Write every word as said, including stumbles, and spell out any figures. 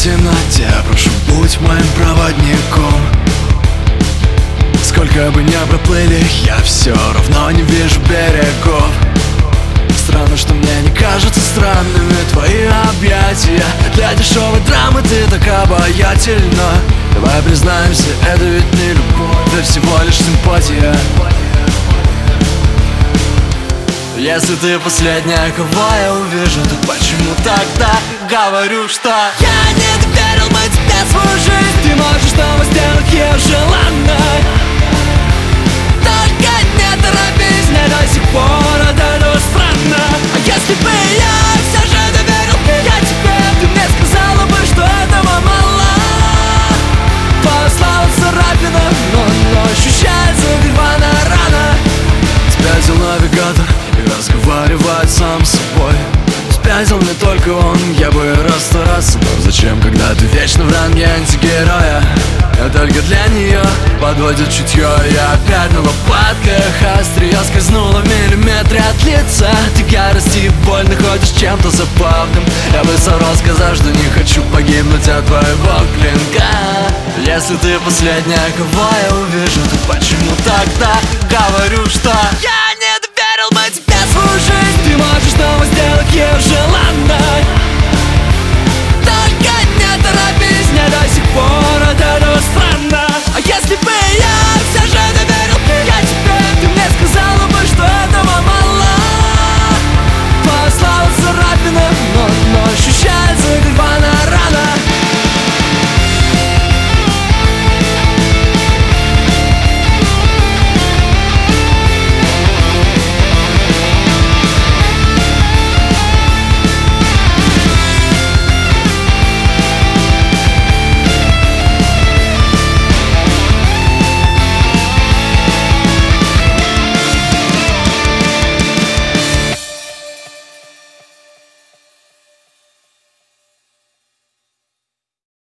темноте, прошу, будь моим проводником. Сколько бы ни проплыли, я все равно не вижу берегов. Странно, что мне не кажутся странными твои объятия. Для дешевой драмы ты так обаятельна. Давай признаемся, это ведь не любовь, это всего лишь симпатия. Если ты последняя, кого я увижу, то почему тогда говорю, что я не доверил бы тебе свою жизнь? Ты можешь снова сделать ее желанной. Только не торопись, мне до сих пор от этого странно. А если бы я все же доверил я тебе, ты мне сказала бы, что этого мало. Послала царапина, но, но ощущается как рваная рана. Спятил навигатор и разговаривает сам с собой. Спятил не только он, я бы расстарался. Но зачем, когда ты вечно в ранге антигероя? А только для нее подводит чутье. Я опять на лопатках, острие скользнуло в миллиметре от лица. Ты ярости и боль находишь чем-то забавным. Я бы соврал, сказав, что не хочу погибнуть от твоего клинка. Если ты последняя, кого я увижу, то почему тогда говорю, что